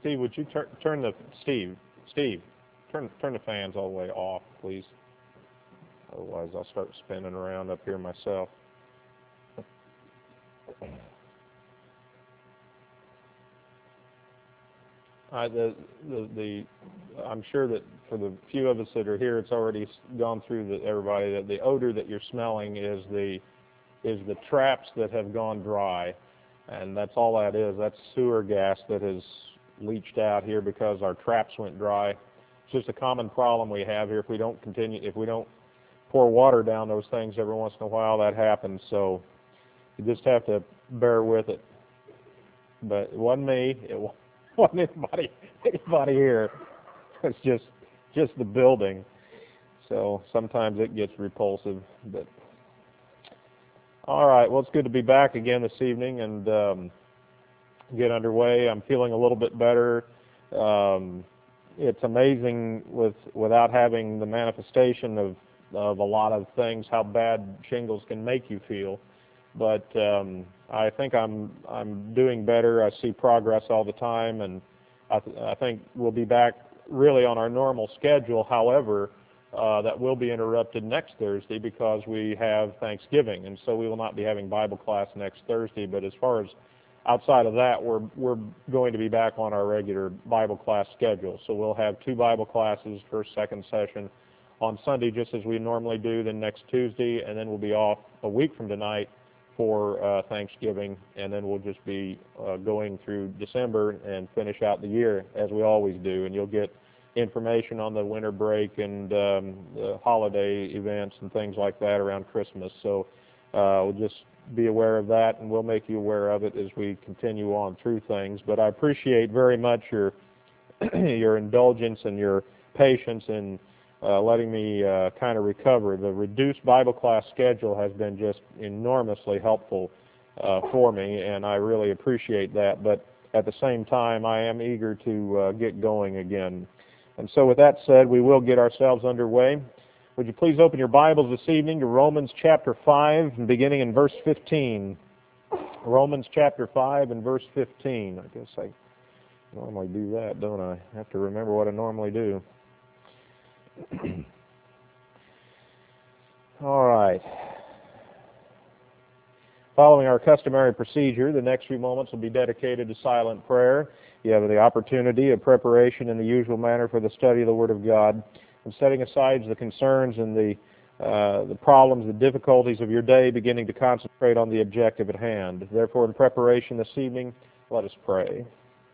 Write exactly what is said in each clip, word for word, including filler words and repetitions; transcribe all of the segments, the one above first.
Steve, would you turn turn the Steve Steve turn turn the fans all the way off, please? Otherwise, I'll start spinning around up here myself. I, the, the the I'm sure that for the few of us that are here, it's already gone through the, everybody that the odor that you're smelling is the is the traps that have gone dry, and that's all that is. That's sewer gas that has leached out here because our traps went dry. It's just a common problem we have here. If we don't continue, if we don't pour water down those things every once in a while, that happens. So you just have to bear with it. But it wasn't me. It wasn't anybody anybody here. It's just just the building. So sometimes it gets repulsive, but. All right, well, it's good to be back again this evening and um, get underway. I'm feeling a little bit better. Um, it's amazing with without having the manifestation of, of a lot of things how bad shingles can make you feel. But um, I think I'm I'm doing better. I see progress all the time, and I, th- I think we'll be back really on our normal schedule. However, Uh, that will be interrupted next Thursday because we have Thanksgiving, and so we will not be having Bible class next Thursday. But as far as outside of that, we're we're going to be back on our regular Bible class schedule. So we'll have two Bible classes, first, second session on Sunday, just as we normally do. Then next Tuesday, and then we'll be off a week from tonight for uh, Thanksgiving, and then we'll just be uh, going through December and finish out the year as we always do. And you'll get information on the winter break and um, the holiday events and things like that around Christmas. So uh, we'll just be aware of that, and we'll make you aware of it as we continue on through things. But I appreciate very much your your indulgence and your patience in uh, letting me uh, kind of recover. The reduced Bible class schedule has been just enormously helpful uh, for me, and I really appreciate that. But at the same time, I am eager to uh, get going again. And so with that said, we will get ourselves underway. Would you please open your Bibles this evening to Romans chapter five, and beginning in verse fifteen. Romans chapter five and verse fifteen. I guess I normally do that, don't I? I have to remember what I normally do. All right. Following our customary procedure, the next few moments will be dedicated to silent prayer. You have the opportunity of preparation in the usual manner for the study of the Word of God, and setting aside the concerns and the uh, the problems, the difficulties of your day, beginning to concentrate on the objective at hand. Therefore, in preparation this evening, let us pray.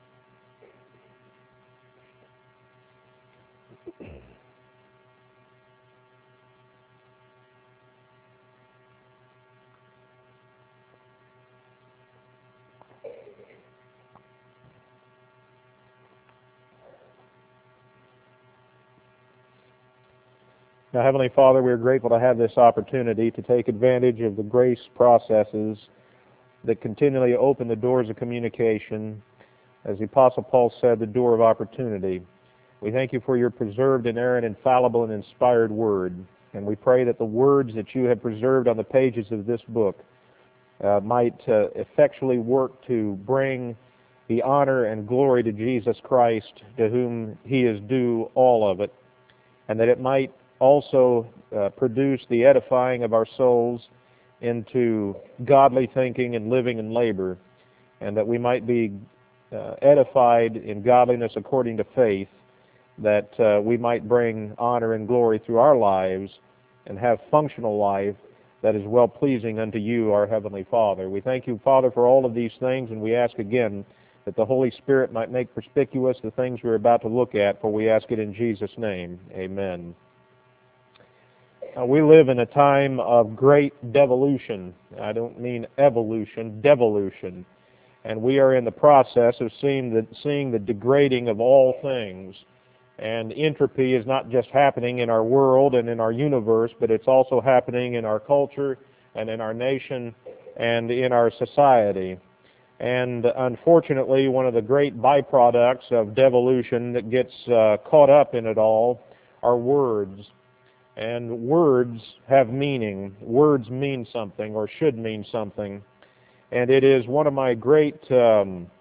Now, Heavenly Father, we are grateful to have this opportunity to take advantage of the grace processes that continually open the doors of communication. As the Apostle Paul said, the door of opportunity. We thank you for your preserved, inerrant, infallible, and inspired Word. And we pray that the words that you have preserved on the pages of this book uh, might uh, effectually work to bring the honor and glory to Jesus Christ, to whom he is due all of it, and that it might also uh, produce the edifying of our souls into godly thinking and living and labor, and that we might be uh, edified in godliness according to faith, that uh, we might bring honor and glory through our lives and have functional life that is well-pleasing unto you, our Heavenly Father. We thank you, Father, for all of these things, and we ask again that the Holy Spirit might make perspicuous the things we're about to look at, for we ask it in Jesus' name. Amen. Uh, we live in a time of great devolution. I don't mean evolution, devolution. And we are in the process of seeing the, seeing the degrading of all things. And entropy is not just happening in our world and in our universe, but it's also happening in our culture and in our nation and in our society. And unfortunately, one of the great byproducts of devolution that gets uh, caught up in it all are words. And words have meaning. Words mean something, or should mean something. And it is one of my great um,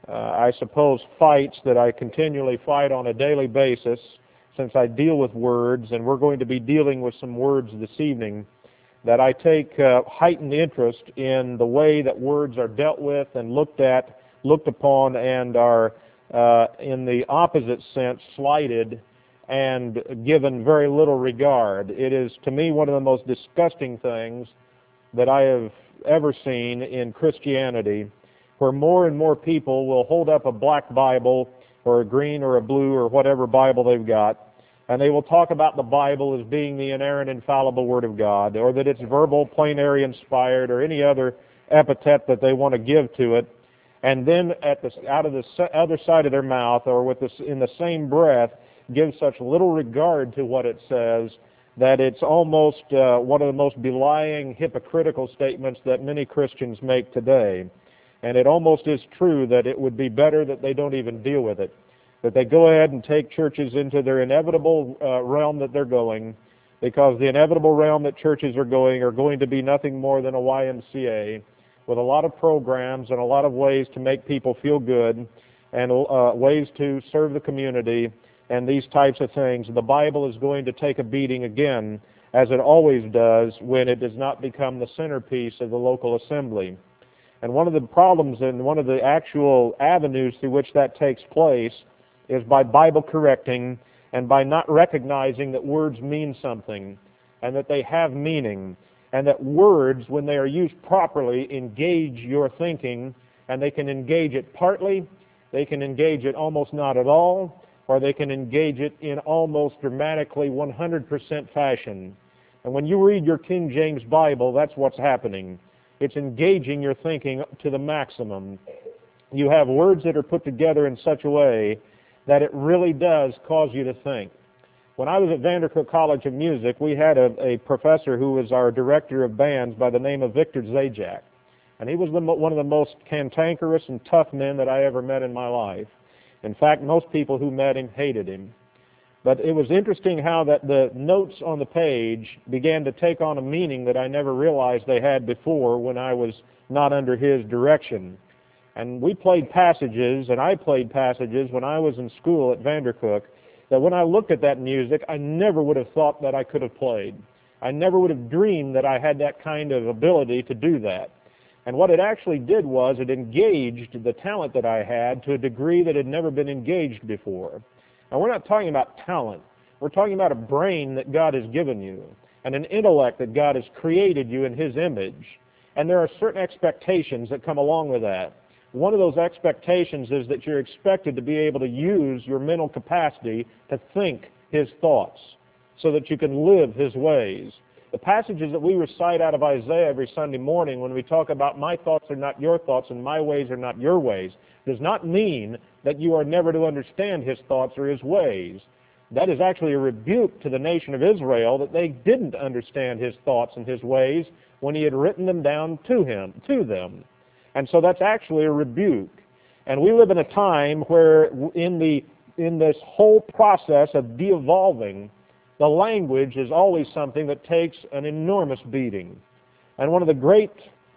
uh, I suppose, fights that I continually fight on a daily basis, since I deal with words, and we're going to be dealing with some words this evening, that I take uh, heightened interest in the way that words are dealt with and looked at, looked upon, and are, uh, in the opposite sense, slighted and given very little regard. It is, to me, one of the most disgusting things that I have ever seen in Christianity, where more and more people will hold up a black Bible or a green or a blue or whatever Bible they've got, and they will talk about the Bible as being the inerrant, infallible Word of God, or that it's verbal, plenary, inspired, or any other epithet that they want to give to it, and then at the, out of the other side of their mouth, or with this, in the same breath, give such little regard to what it says that it's almost uh, one of the most belying, hypocritical statements that many Christians make today. And it almost is true that it would be better that they don't even deal with it, that they go ahead and take churches into their inevitable uh, realm that they're going, because the inevitable realm that churches are going are going to be nothing more than a Y M C A with a lot of programs and a lot of ways to make people feel good and uh, ways to serve the community and these types of things. The Bible is going to take a beating again, as it always does when it does not become the centerpiece of the local assembly. And one of the problems and one of the actual avenues through which that takes place is by Bible correcting and by not recognizing that words mean something and that they have meaning, and that words, when they are used properly, engage your thinking, and they can engage it partly, they can engage it almost not at all, or they can engage it in almost dramatically one hundred percent fashion. And when you read your King James Bible, that's what's happening. It's engaging your thinking to the maximum. You have words that are put together in such a way that it really does cause you to think. When I was at Vandercook College of Music, we had a, a professor who was our director of bands by the name of Victor Zajac. And he was the, one of the most cantankerous and tough men that I ever met in my life. In fact, most people who met him hated him. But it was interesting how that the notes on the page began to take on a meaning that I never realized they had before when I was not under his direction. And we played passages, and I played passages when I was in school at Vandercook, that when I looked at that music, I never would have thought that I could have played. I never would have dreamed that I had that kind of ability to do that. And what it actually did was it engaged the talent that I had to a degree that had never been engaged before. Now, we're not talking about talent. We're talking about a brain that God has given you and an intellect that God has created you in His image. And there are certain expectations that come along with that. One of those expectations is that you're expected to be able to use your mental capacity to think His thoughts so that you can live His ways. The passages that we recite out of Isaiah every Sunday morning when we talk about my thoughts are not your thoughts and my ways are not your ways does not mean that you are never to understand His thoughts or His ways. That is actually a rebuke to the nation of Israel that they didn't understand His thoughts and His ways when He had written them down to him, to them. And so that's actually a rebuke. And we live in a time where in the in this whole process of de-evolving, the language is always something that takes an enormous beating. And one of the great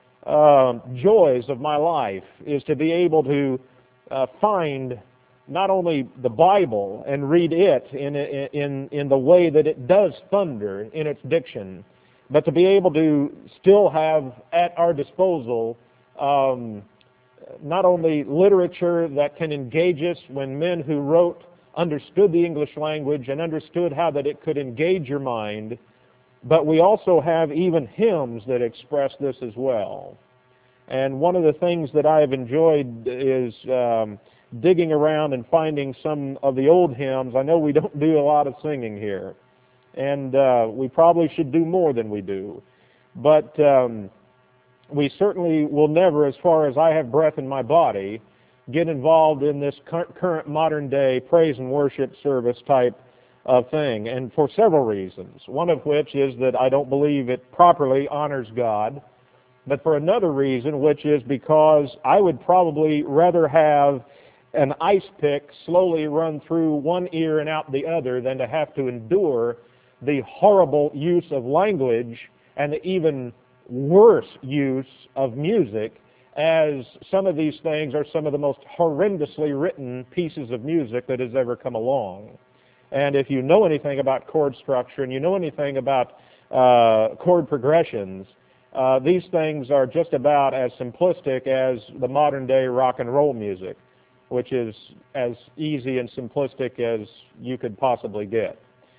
uh, joys of my life is to be able to uh, find not only the Bible and read it in, in, in the way that it does thunder in its diction, but to be able to still have at our disposal um, not only literature that can engage us when men who wrote understood the English language and understood how that it could engage your mind, but we also have even hymns that express this as well. And one of the things that I have enjoyed is um, digging around and finding some of the old hymns. I know we don't do a lot of singing here, and uh, we probably should do more than we do. But um, we certainly will never, as far as I have breath in my body, get involved in this current modern day praise and worship service type of thing, and for several reasons. One of which is that I don't believe it properly honors God, but for another reason, which is because I would probably rather have an ice pick slowly run through one ear and out the other than to have to endure the horrible use of language and the even worse use of music as some of these things are some of the most horrendously written pieces of music that has ever come along. And if you know anything about chord structure and you know anything about uh, chord progressions, uh, these things are just about as simplistic as the modern day rock and roll music, which is as easy and simplistic as you could possibly get.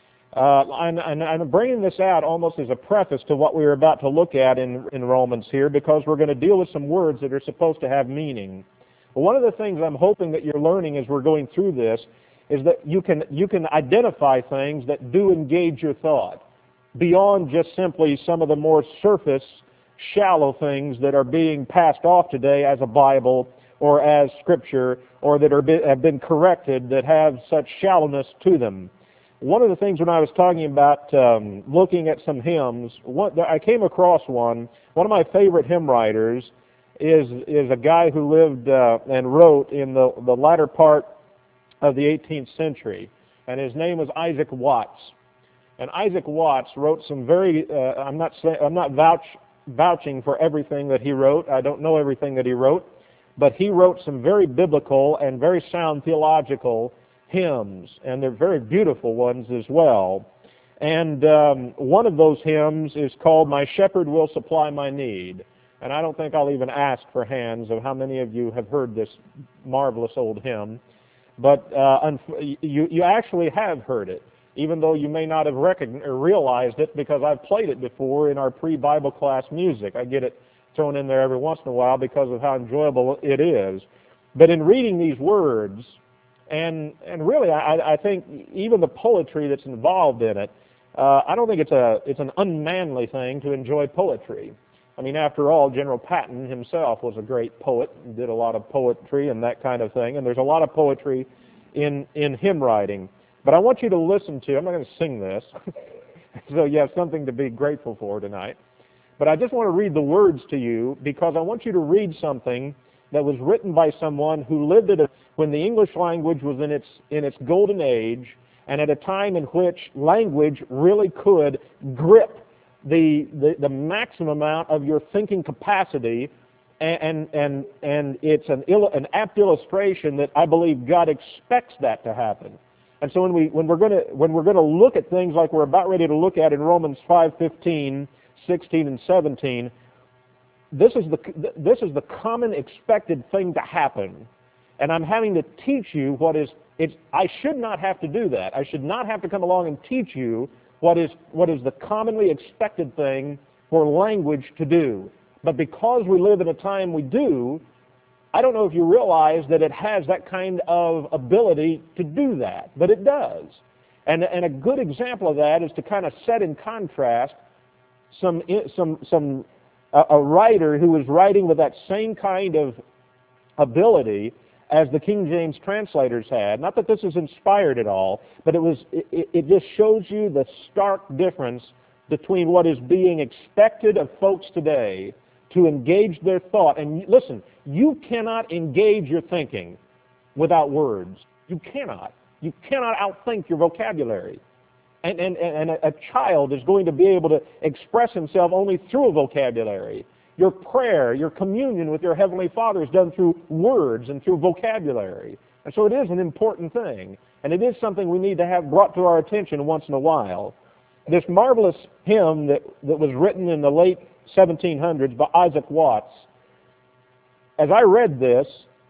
Uh, and, and I'm bringing this out almost as a preface to what we're about to look at in, in Romans here, because we're going to deal with some words that are supposed to have meaning. But one of the things I'm hoping that you're learning as we're going through this is that you can, you can identify things that do engage your thought beyond just simply some of the more surface, shallow things that are being passed off today as a Bible or as Scripture, or that are be, have been corrected that have such shallowness to them. One of the things when I was talking about um, looking at some hymns, what, I came across one. One of my favorite hymn writers is is a guy who lived uh, and wrote in the, the latter part of the eighteenth century, and his name was Isaac Watts. And Isaac Watts wrote some very, uh, I'm not say, I'm not vouch, vouching for everything that he wrote. I don't know everything that he wrote, but he wrote some very biblical and very sound theological hymns, and they're very beautiful ones as well. And um, one of those hymns is called "My Shepherd Will Supply My Need." And I don't think I'll even ask for hands of how many of you have heard this marvelous old hymn. But uh, you, you actually have heard it, even though you may not have recognized or realized it, because I've played it before in our pre-Bible class music. I get it thrown in there every once in a while because of how enjoyable it is. But in reading these words, and and really I, I think even the poetry that's involved in it, uh, I don't think it's a it's an unmanly thing to enjoy poetry. I mean, after all, General Patton himself was a great poet and did a lot of poetry and that kind of thing, and there's a lot of poetry in, in hymn writing. But I want you to listen to, I'm not going to sing this, so you have something to be grateful for tonight. But I just want to read the words to you, because I want you to read something that was written by someone who lived at a, when the English language was in its, in its golden age, and at a time in which language really could grip The, the, the maximum amount of your thinking capacity, and and and it's an ill, an apt illustration that I believe God expects that to happen. And so when we when we're going to when we're going to look at things like we're about ready to look at in Romans five fifteen, sixteen, and seventeen, this is the this is the common expected thing to happen. And I'm having to teach you what is it's I should not have to do that. I should not have to come along and teach you what is what is the commonly expected thing for language to do. But because we live in a time we do, I don't know if you realize that it has that kind of ability to do that, but it does. And, and a good example of that is to kind of set in contrast some some some a, a writer who was writing with that same kind of ability as the King James translators had. Not that this is inspired at all, but it was it, it just shows you the stark difference between what is being expected of folks today to engage their thought. And listen, you cannot engage your thinking without words. You cannot. You cannot outthink your vocabulary. And, and, and a, a child is going to be able to express himself only through a vocabulary. Your prayer, your communion with your Heavenly Father is done through words and through vocabulary. And so it is an important thing. And it is something we need to have brought to our attention once in a while. This marvelous hymn that, that was written in the late seventeen hundreds by Isaac Watts, as I read this,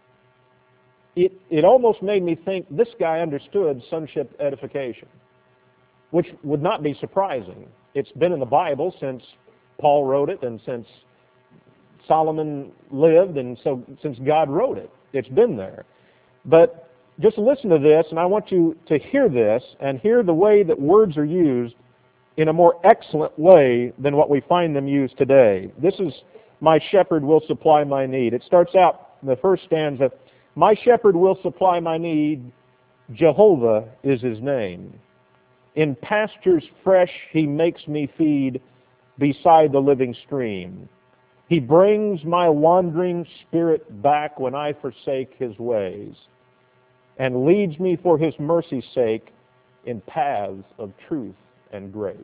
it, it almost made me think this guy understood sonship edification, which would not be surprising. It's been in the Bible since Paul wrote it and since Solomon lived, and so since God wrote it, it's been there. But just listen to this, and I want you to hear this and hear the way that words are used in a more excellent way than what we find them used today. This is "My shepherd will supply my need." It starts out in the first stanza, "My shepherd will supply my need, Jehovah is his name. In pastures fresh he makes me feed beside the living stream. He brings my wandering spirit back when I forsake his ways, and leads me for his mercy's sake in paths of truth and grace."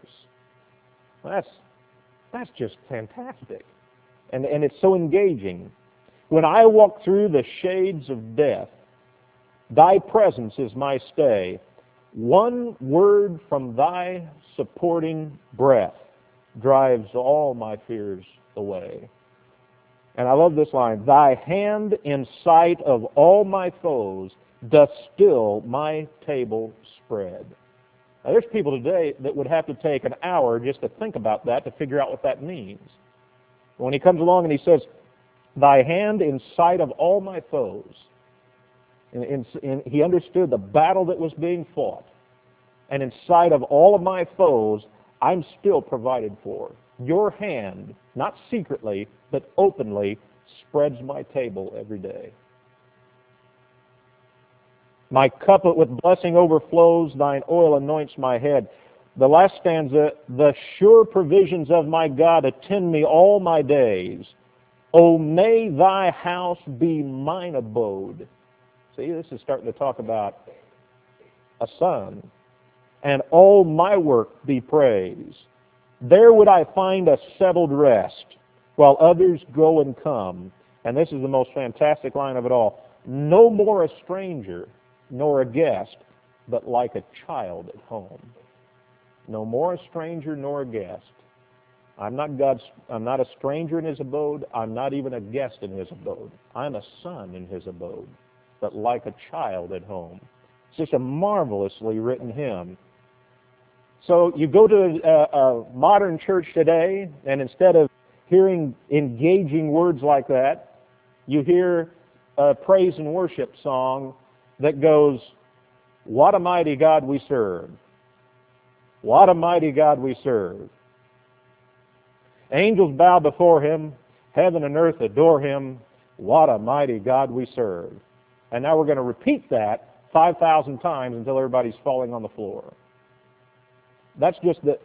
That's, that's just fantastic. And, and it's so engaging. When I walk through the shades of death, thy presence is my stay. One word from thy supporting breath drives all my fears away. And I love this line, thy hand in sight of all my foes doth still my table spread. Now there's people today that would have to take an hour just to think about that, to figure out what that means. When he comes along and he says, thy hand in sight of all my foes, and, and, and he understood the battle that was being fought, and in sight of all of my foes, I'm still provided for. Your hand, not secretly, but openly, spreads my table every day. My cup with blessing overflows, thine oil anoints my head. The last stanza, the sure provisions of my God attend me all my days. O may thy house be mine abode. See, this is starting to talk about a son. And all my work be praised. There would I find a settled rest, while others go and come. And this is the most fantastic line of it all. No more a stranger, nor a guest, but like a child at home. No more a stranger nor a guest. I'm not God's, I'm not a stranger in his abode. I'm not even a guest in his abode. I'm a son in his abode, but like a child at home. It's just a marvelously written hymn. So you go to a, a modern church today, and instead of hearing engaging words like that, you hear a praise and worship song that goes, what a mighty God we serve. What a mighty God we serve. Angels bow before him. Heaven and earth adore him. What a mighty God we serve. And now we're going to repeat that five thousand times until everybody's falling on the floor. That's just the,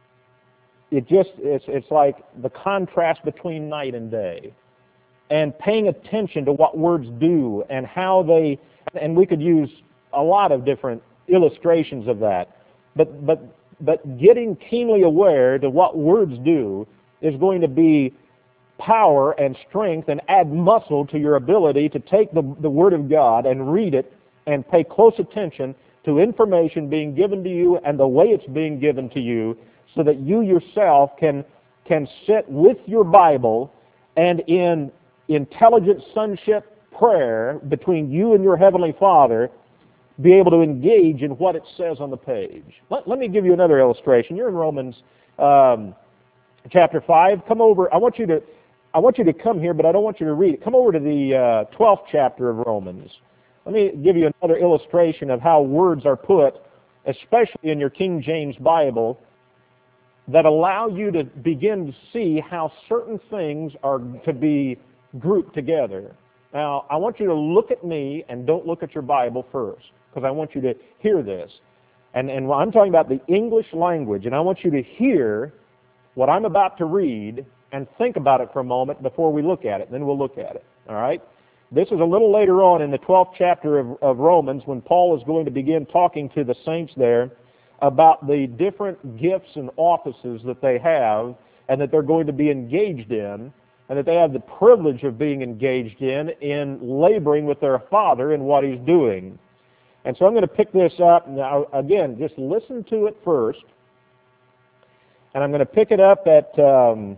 it just, it's, it's like the contrast between night and day. And paying attention to what words do and how they, and we could use a lot of different illustrations of that. But, but, but getting keenly aware to what words do is going to be power and strength and add muscle to your ability to take the, the Word of God and read it and pay close attention to information being given to you and the way it's being given to you, so that you yourself can, can sit with your Bible and in intelligent sonship prayer between you and your Heavenly Father, be able to engage in what it says on the page. Let, let me give you another illustration. You're in Romans um, chapter five. Come over. I want you to I want you to come here, but I don't want you to read it. Come over to the uh, twelfth chapter of Romans. Let me give you another illustration of how words are put, especially in your King James Bible, that allow you to begin to see how certain things are to be grouped together. Now, I want you to look at me and don't look at your Bible first, because I want you to hear this. And, and I'm talking about the English language, and I want you to hear what I'm about to read and think about it for a moment before we look at it. Then we'll look at it. All right? This is a little later on in the twelfth chapter of, of Romans, when Paul is going to begin talking to the saints there about the different gifts and offices that they have and that they're going to be engaged in, and that they have the privilege of being engaged in, in laboring with their Father in what he's doing. And so I'm going to pick this up. Now, again, just listen to it first. And I'm going to pick it up at, um,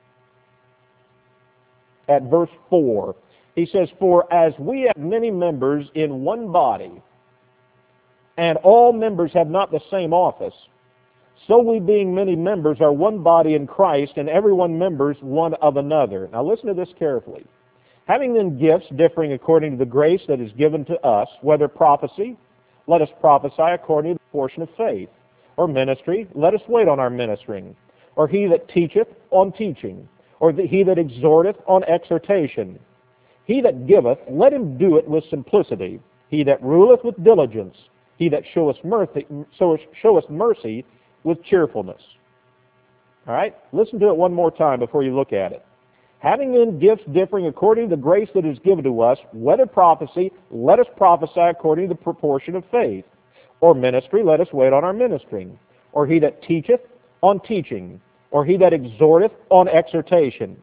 at verse four. He says, for as we have many members in one body, and all members have not the same office, so we being many members are one body in Christ, and every one members one of another. Now listen to this carefully. Having then gifts differing according to the grace that is given to us, whether prophecy, let us prophesy according to the portion of faith, or ministry, let us wait on our ministering, or he that teacheth on teaching, or the, he that exhorteth on exhortation. He that giveth, let him do it with simplicity. He that ruleth with diligence. He that showeth mercy, showeth mercy with cheerfulness. All right? Listen to it one more time before you look at it. Having then gifts differing according to the grace that is given to us, whether prophecy, let us prophesy according to the proportion of faith. Or ministry, let us wait on our ministering. Or he that teacheth, on teaching. Or he that exhorteth, on exhortation.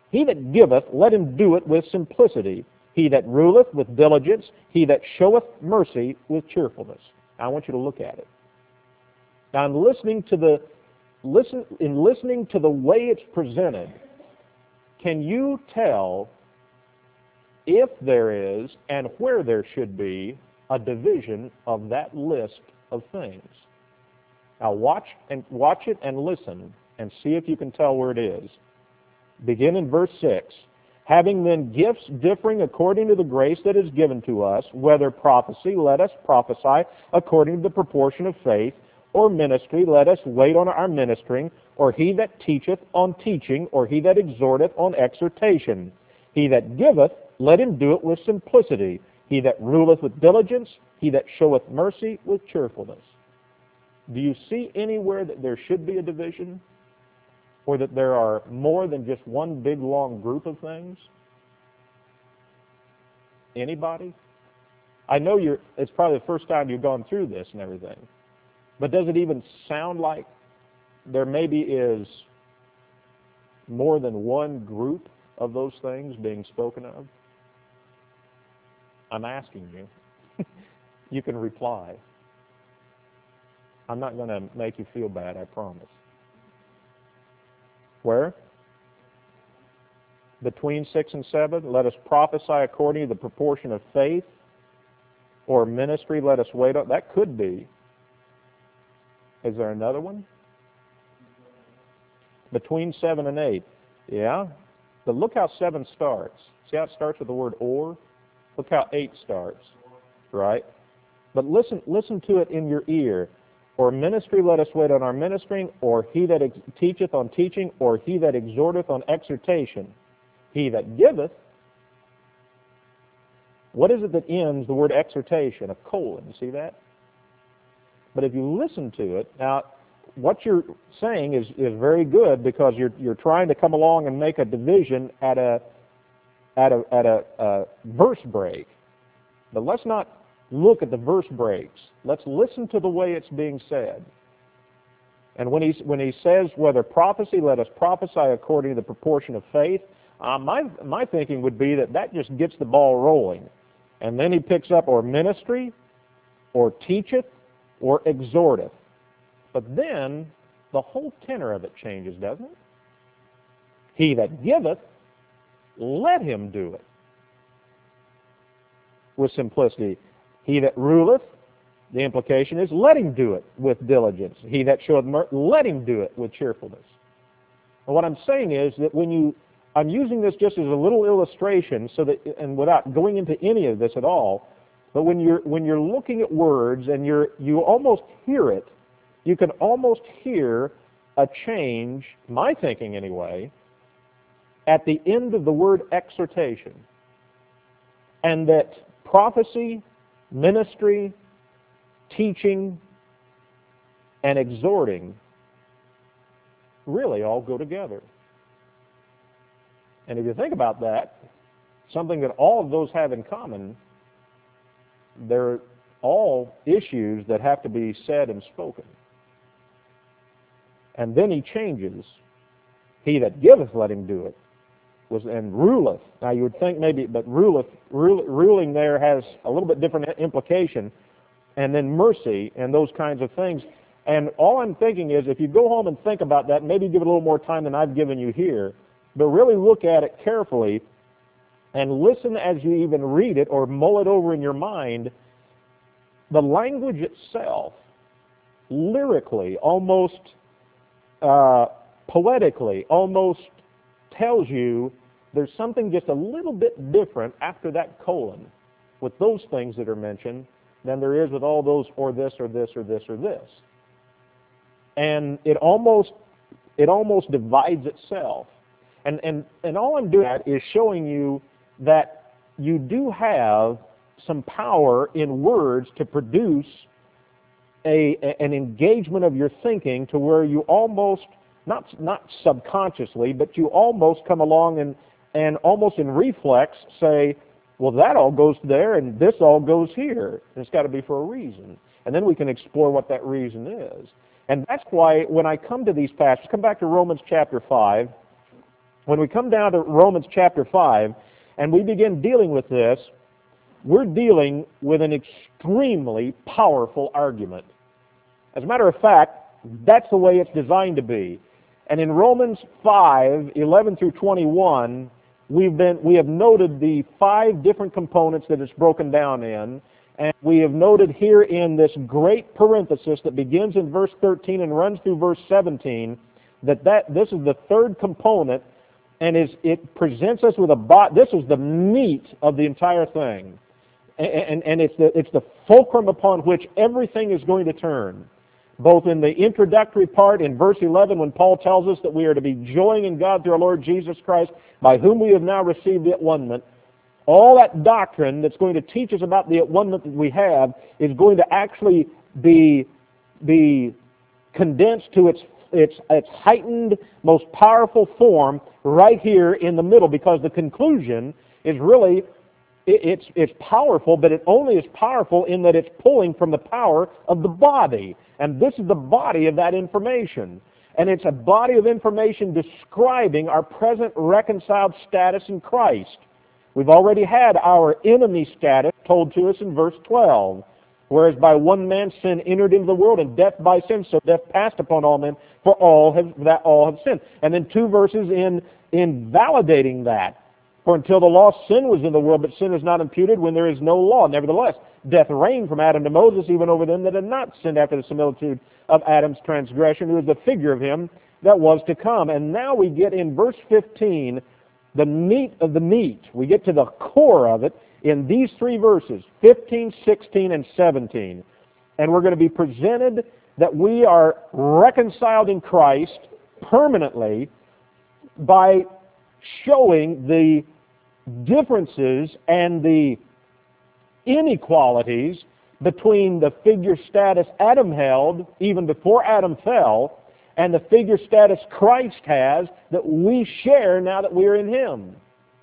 He that giveth, let him do it with simplicity. He that ruleth with diligence, he that showeth mercy with cheerfulness. Now, I want you to look at it. Now, I'm listening to the listen in listening to the way it's presented. Can you tell if there is and where there should be a division of that list of things? Now, watch and watch it and listen and see if you can tell where it is. Begin in verse six. Having then gifts differing according to the grace that is given to us, whether prophecy, let us prophesy according to the proportion of faith, or ministry, let us wait on our ministering, or he that teacheth on teaching, or he that exhorteth on exhortation. He that giveth, let him do it with simplicity. He that ruleth with diligence, he that showeth mercy with cheerfulness. Do you see anywhere that there should be a division? Or that there are more than just one big, long group of things? Anybody? I know you're, it's probably the first time you've gone through this and everything. But does it even sound like there maybe is more than one group of those things being spoken of? I'm asking you. You can reply. I'm not going to make you feel bad, I promise. Where? Between six and seven, let us prophesy according to the proportion of faith, or ministry, let us wait on. That could be. Is there another one? Between seven and eight. Yeah. But look how seven starts. See how it starts with the word or? Look how eight starts. Right? But listen, listen to it in your ear. Or ministry, let us wait on our ministering, or he that ex- teacheth on teaching, or he that exhorteth on exhortation. He that giveth. What is it that ends the word exhortation? A colon. You see that? But if you listen to it, now what you're saying is, is very good, because you're you're trying to come along and make a division at a at a at a, a verse break. But let's not look at the verse breaks. Let's listen to the way it's being said. And when he when he says whether prophecy, let us prophesy according to the proportion of faith. Uh, my my thinking would be that that just gets the ball rolling, and then he picks up or ministry, or teacheth, or exhorteth. But then the whole tenor of it changes, doesn't it? He that giveth, let him do it with simplicity. He that ruleth, the implication is, let him do it with diligence. He that showeth mercy, let him do it with cheerfulness. And what I'm saying is that when you, I'm using this just as a little illustration, so that, and without going into any of this at all, but when you're when you're looking at words and you're you almost hear it, you can almost hear a change, my thinking anyway, at the end of the word exhortation, and that prophecy, ministry, teaching, and exhorting really all go together. And if you think about that, something that all of those have in common, they're all issues that have to be said and spoken. And then he changes. He that giveth, let him do it. Was and ruleth. Now you would think maybe, but ruleth, rule, ruling there has a little bit different implication. And then mercy and those kinds of things. And all I'm thinking is, if you go home and think about that, maybe give it a little more time than I've given you here, but really look at it carefully and listen as you even read it or mull it over in your mind. The language itself, lyrically, almost uh, poetically, almost tells you there's something just a little bit different after that colon with those things that are mentioned than there is with all those or this or this or this or this. And it almost it almost divides itself. And and and all I'm doing is showing you that you do have some power in words to produce a, a an engagement of your thinking to where you almost not not subconsciously, but you almost come along and and almost in reflex say, well, that all goes there and this all goes here. It's got to be for a reason. And then we can explore what that reason is. And that's why when I come to these passages, come back to Romans chapter five, when we come down to Romans chapter five and we begin dealing with this, we're dealing with an extremely powerful argument. As a matter of fact, that's the way it's designed to be. And in Romans five, eleven through twenty-one, we've been, we have noted the five different components that it's broken down in, and we have noted here in this great parenthesis that begins in verse thirteen and runs through verse seventeen, that, that this is the third component, and is, it presents us with a, bo- this is the meat of the entire thing. And, and, and it's, the, it's the fulcrum upon which everything is going to turn. Both in the introductory part in verse eleven, when Paul tells us that we are to be joying in God through our Lord Jesus Christ, by whom we have now received the at-one-ment, all that doctrine that's going to teach us about the at-one-ment that we have is going to actually be, be condensed to its, its, its heightened, most powerful form right here in the middle, because the conclusion is really, it's, it's powerful, but it only is powerful in that it's pulling from the power of the body. And this is the body of that information. And it's a body of information describing our present reconciled status in Christ. We've already had our enemy status told to us in verse twelve. Whereas by one man sin entered into the world, and death by sin, so death passed upon all men, for all have, that all have sinned. And then two verses in, in validating that. For until the law, sin was in the world, but sin is not imputed when there is no law. Nevertheless, death reigned from Adam to Moses, even over them that had not sinned after the similitude of Adam's transgression, who is the figure of him that was to come. And now we get in verse fifteen, the meat of the meat. We get to the core of it in these three verses, fifteen, sixteen, and seventeen. And we're going to be presented that we are reconciled in Christ permanently by showing the differences and the inequalities between the figure status Adam held even before Adam fell and the figure status Christ has that we share now that we are in Him.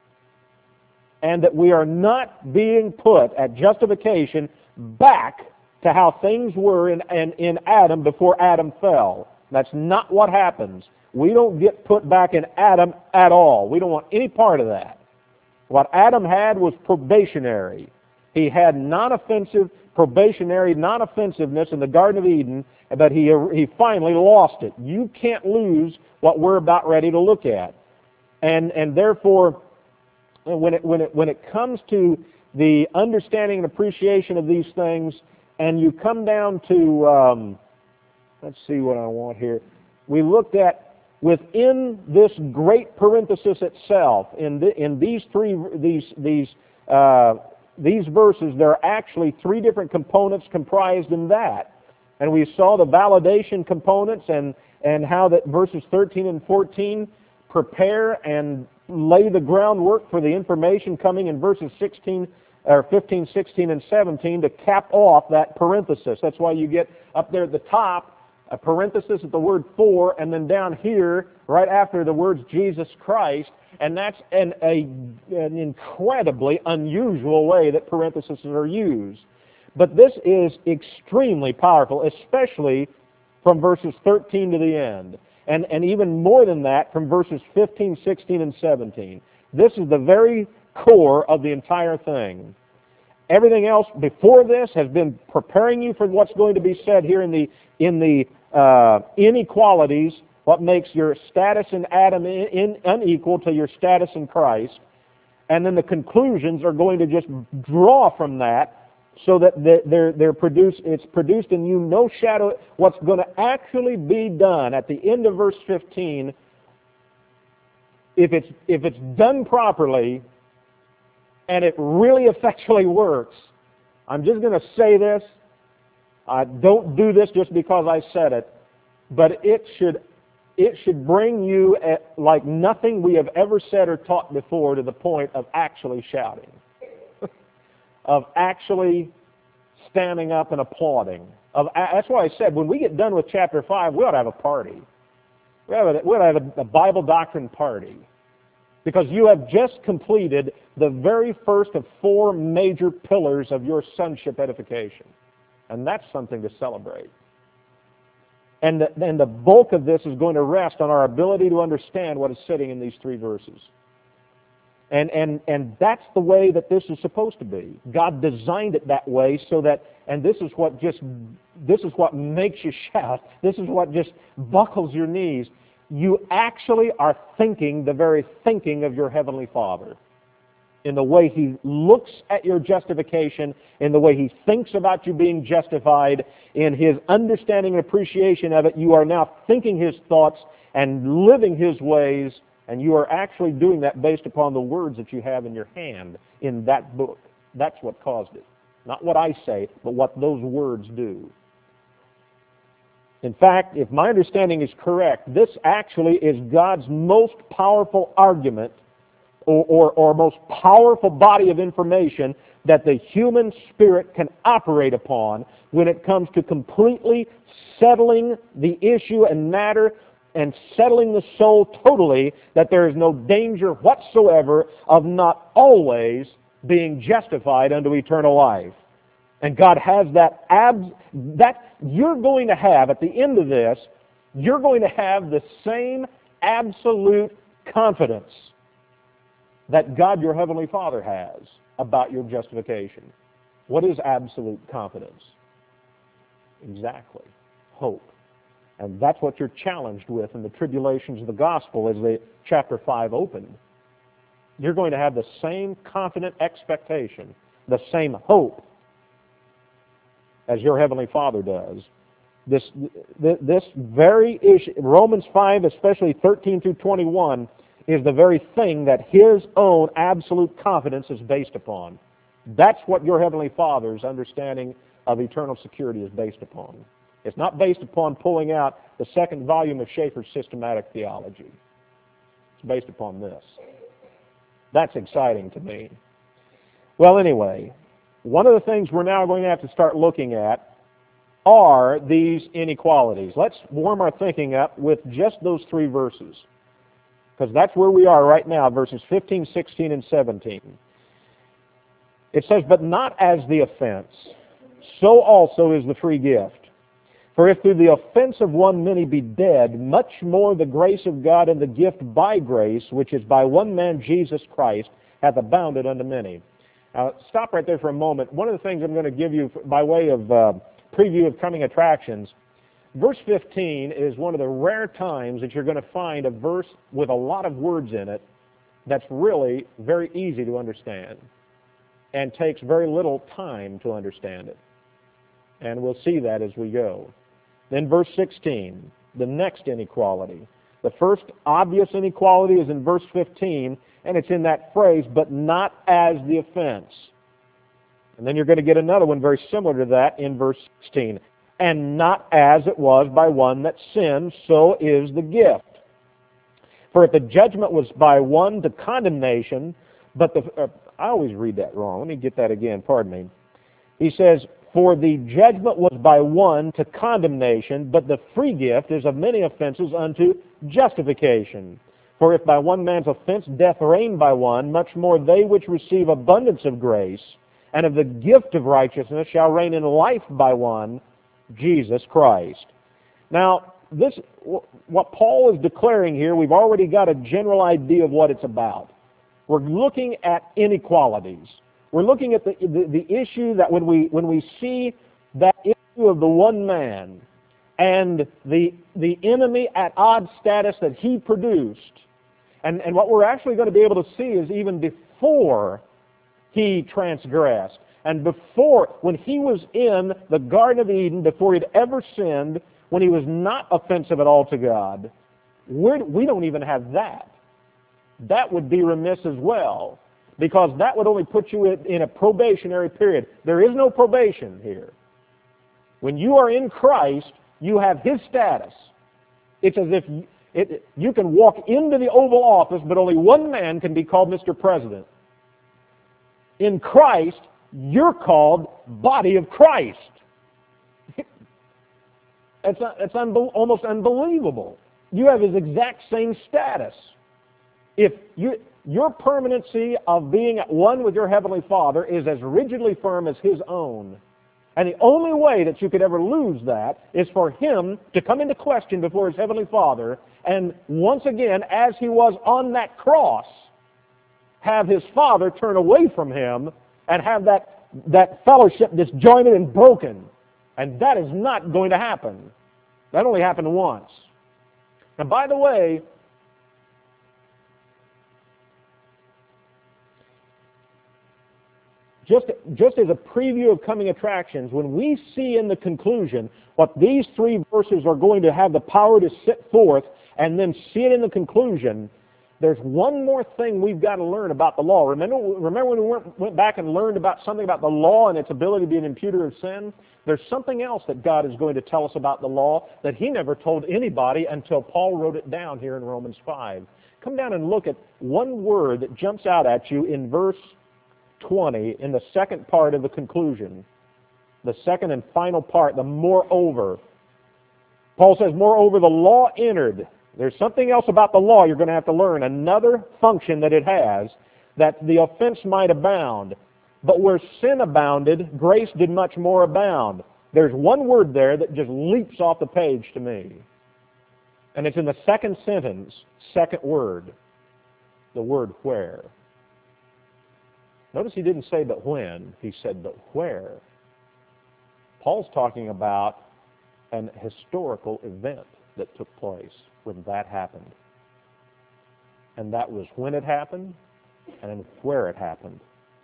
And that we are not being put at justification back to how things were in, in, in Adam before Adam fell. That's not what happens. We don't get put back in Adam at all. We don't want any part of that. What Adam had was probationary. He had non-offensive, probationary non-offensiveness in the Garden of Eden, but he, he finally lost it. You can't lose what we're about ready to look at. And, and therefore, when it, when, it, when it comes to the understanding and appreciation of these things, and you come down to, um, let's see what I want here. We looked at within this great parenthesis itself, in the, in these three these these uh, these verses, there are actually three different components comprised in that, and we saw the validation components and and how that verses thirteen and fourteen prepare and lay the groundwork for the information coming in verses sixteen or fifteen, sixteen, and seventeen to cap off that parenthesis. That's why you get up there at the top a parenthesis at the word for, and then down here, right after the words Jesus Christ, and that's an, a, an incredibly unusual way that parentheses are used. But this is extremely powerful, especially from verses thirteen to the end, and, and even more than that from verses fifteen, sixteen, and seventeen. This is the very core of the entire thing. Everything else before this has been preparing you for what's going to be said here in the in the uh, inequalities, what makes your status in Adam in, in, unequal to your status in Christ, and then the conclusions are going to just draw from that, so that they're they're produced. It's produced in you no shadow. What's going to actually be done at the end of verse fifteen, if it's if it's done properly, and it really effectually works. I'm just going to say this. I don't do this just because I said it, but it should it should bring you at, like nothing we have ever said or taught before, to the point of actually shouting, of actually standing up and applauding. Of, that's why I said when we get done with chapter five, we ought to have a party. We ought to, we ought to have a, a Bible doctrine party. Because you have just completed the very first of four major pillars of your sonship edification. And that's something to celebrate. And the, and the bulk of this is going to rest on our ability to understand what is sitting in these three verses. And, and, and that's the way that this is supposed to be. God designed it that way so that, and this is what just, this is what makes you shout. This is what just buckles your knees. You actually are thinking the very thinking of your Heavenly Father. In the way He looks at your justification, in the way He thinks about you being justified, in His understanding and appreciation of it, you are now thinking His thoughts and living His ways, and you are actually doing that based upon the words that you have in your hand in that book. That's what caused it. Not what I say, but what those words do. In fact, if my understanding is correct, this actually is God's most powerful argument or, or, or most powerful body of information that the human spirit can operate upon when it comes to completely settling the issue and matter and settling the soul totally, that there is no danger whatsoever of not always being justified unto eternal life. And God has that, abs that you're going to have, at the end of this, you're going to have the same absolute confidence that God, your Heavenly Father, has about your justification. What is absolute confidence? Exactly. Hope. And that's what you're challenged with in the tribulations of the gospel as the chapter five opened. You're going to have the same confident expectation, the same hope as your Heavenly Father does. This, this very issue, Romans five, especially thirteen through twenty-one, is the very thing that His own absolute confidence is based upon. That's what your Heavenly Father's understanding of eternal security is based upon. It's not based upon pulling out the second volume of Schaeffer's systematic theology. It's based upon this. That's exciting to me. Well, anyway, one of the things we're now going to have to start looking at are these inequalities. Let's warm our thinking up with just those three verses, because that's where we are right now, verses fifteen, sixteen, and seventeen. It says, "But not as the offense, so also is the free gift. For if through the offense of one many be dead, much more the grace of God and the gift by grace, which is by one man Jesus Christ, hath abounded unto many." Now, stop right there for a moment. One of the things I'm going to give you by way of uh, preview of coming attractions, verse fifteen is one of the rare times that you're going to find a verse with a lot of words in it that's really very easy to understand and takes very little time to understand it. And we'll see that as we go. Then verse sixteen, the next inequality. The first obvious inequality is in verse fifteen, and it's in that phrase, "but not as the offense." And then you're going to get another one very similar to that in verse sixteen. "And not as it was by one that sinned, so is the gift. For if the judgment was by one to condemnation, but the..." Uh, I always read that wrong. Let me get that again. Pardon me. He says, "For the judgment was by one to condemnation, but the free gift is of many offenses unto justification. For if by one man's offense death reigned by one, much more they which receive abundance of grace and of the gift of righteousness shall reign in life by one, Jesus Christ." Now, this, what Paul is declaring here, we've already got a general idea of what it's about. We're looking at inequalities. We're looking at the, the, the issue that when we, when we see that issue of the one man and the, the enemy at odd status that he produced, and, and what we're actually going to be able to see is even before he transgressed, and before, when he was in the Garden of Eden, before he'd ever sinned, when he was not offensive at all to God, we're, we don't even have that. That would be remiss as well, because that would only put you in, in a probationary period. There is no probation here. When you are in Christ, you have His status. It's as if you, it, you can walk into the Oval Office, but only one man can be called Mister President. In Christ, you're called body of Christ. It's, it's unbe- almost unbelievable. You have His exact same status. If you, your permanency of being at one with your Heavenly Father is as rigidly firm as His own, And the only way that you could ever lose that is for him to come into question before his heavenly Father, and once again, as he was on that cross, have his Father turn away from him and have that, that fellowship disjointed and broken. And that is not going to happen. That only happened once. And by the way, Just, just as a preview of coming attractions, when we see in the conclusion what these three verses are going to have the power to set forth, and then see it in the conclusion, there's one more thing we've got to learn about the law. Remember, remember when we went, went back and learned about something about the law and its ability to be an imputer of sin? There's something else that God is going to tell us about the law that he never told anybody until Paul wrote it down here in Romans five. Come down and look at one word that jumps out at you in verse twenty, in the second part of the conclusion, the second and final part, the moreover. Paul says, moreover, the law entered. There's something else about the law you're going to have to learn, another function that it has, that the offense might abound. But where sin abounded, grace did much more abound. There's one word there that just leaps off the page to me. And it's in the second sentence, second word, the word where. Notice he didn't say but when, he said but where. Paul's talking about an historical event that took place when that happened. And that was when it happened and where it happened.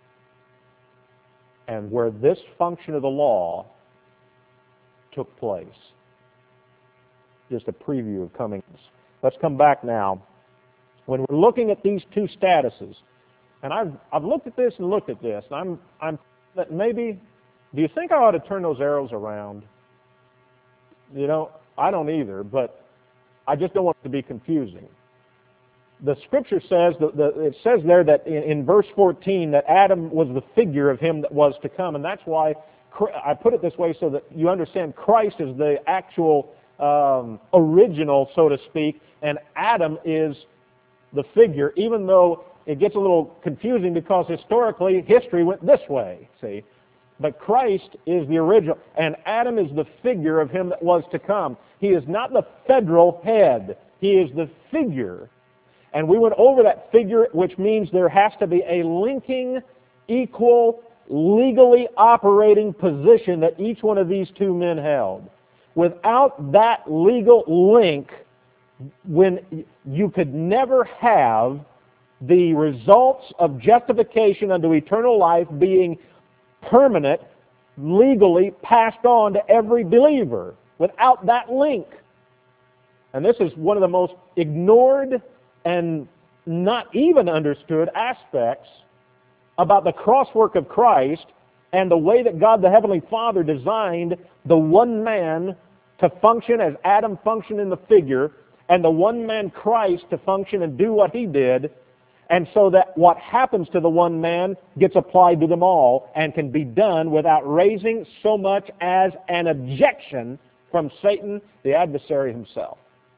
And where this function of the law took place. Just a preview of coming. Let's come back now. When we're looking at these two statuses, and I've I've looked at this and looked at this, and I'm I'm that maybe, do you think I ought to turn those arrows around? You know, I don't either, but I just don't want it to be confusing. The Scripture says that the, it says there that in, in verse fourteen that Adam was the figure of him that was to come, and that's why I put it this way so that you understand Christ is the actual um, original, so to speak, and Adam is the figure, even though it gets a little confusing because historically history went this way, see. But Christ is the original, and Adam is the figure of him that was to come. He is not the federal head. He is the figure. And we went over that figure, which means there has to be a linking, equal, legally operating position that each one of these two men held. Without that legal link, when you could never have the results of justification unto eternal life being permanent, legally passed on to every believer, without that link. And this is one of the most ignored and not even understood aspects about the crosswork of Christ and the way that God the Heavenly Father designed the one man to function as Adam functioned in the figure, and the one man Christ to function and do what he did, and so that what happens to the one man gets applied to them all and can be done without raising so much as an objection from Satan, the adversary himself.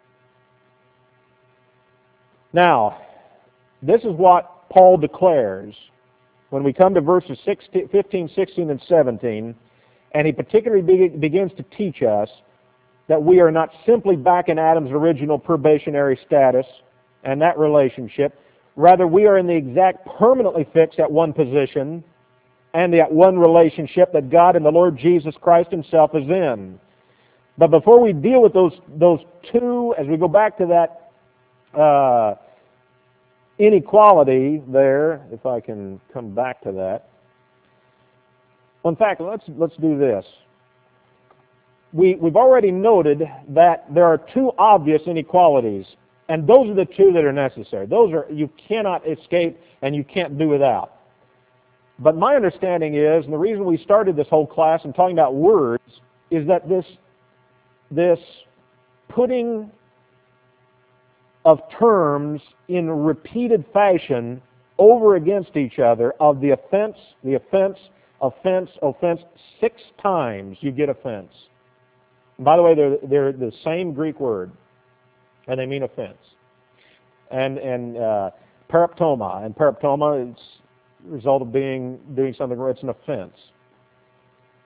Now, this is what Paul declares when we come to verses fifteen, sixteen, and seventeen, and he particularly begins to teach us that we are not simply back in Adam's original probationary status and that relationship. Rather, we are in the exact permanently fixed at one position and the at one relationship that God and the Lord Jesus Christ himself is in. But before we deal with those, those two, as we go back to that uh, inequality there, if I can come back to that. Well, in fact, let's, let's do this. We, we've already noted that there are two obvious inequalities, and those are the two that are necessary. Those are, you cannot escape and you can't do without. But my understanding is, and the reason we started this whole class and talking about words, is that this, this putting of terms in repeated fashion over against each other of the offense, the offense, offense, offense, six times you get offense. And by the way, they're, they're the same Greek word, and they mean offense. And and uh, paraptoma, and paraptoma is the result of being doing something where it's an offense.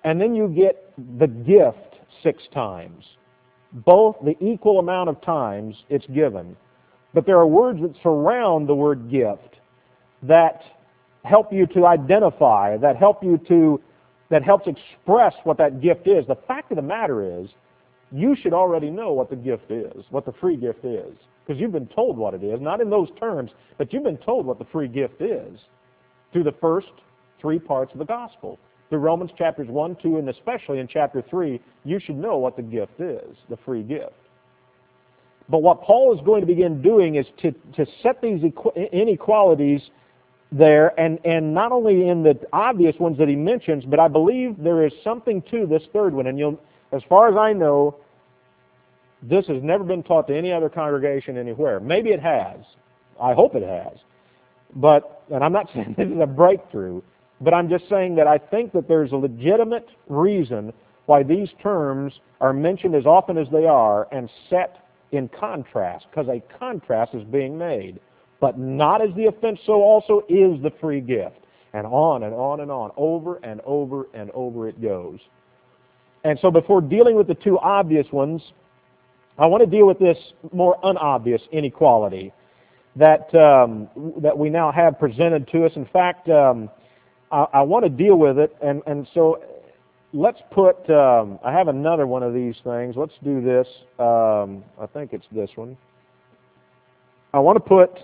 and then you get the gift six times. Both the equal amount of times it's given. But there are words that surround the word gift that help you to identify, that help you to, that helps express what that gift is. The fact of the matter is, you should already know what the gift is, what the free gift is, because you've been told what it is, not in those terms, but you've been told what the free gift is through the first three parts of the gospel. Through Romans chapters one, two, and especially in chapter three, you should know what the gift is, the free gift. But what Paul is going to begin doing is to, to set these inequalities there, and, and not only in the obvious ones that he mentions, but I believe there is something to this third one. And you'll, as far as I know, this has never been taught to any other congregation anywhere. Maybe it has. I hope it has. But, and I'm not saying this is a breakthrough, but I'm just saying that I think that there's a legitimate reason why these terms are mentioned as often as they are and set in contrast, because a contrast is being made. But not as the offense, so also is the free gift. And on and on and on, over and over and over it goes. And so before dealing with the two obvious ones, I want to deal with this more unobvious inequality that um, that we now have presented to us. In fact, um, I, I want to deal with it, and, and so let's put, um, I have another one of these things. Let's do this. Um, I think it's this one. I want to put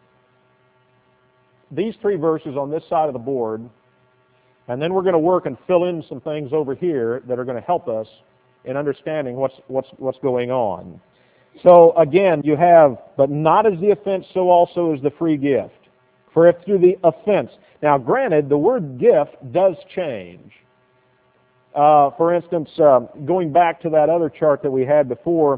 these three verses on this side of the board, and then we're going to work and fill in some things over here that are going to help us in understanding what's what's what's going on. So again, you have, but not as the offense, so also is the free gift. For if through the offense, now granted, the word gift does change. Uh, for instance, uh, going back to that other chart that we had before,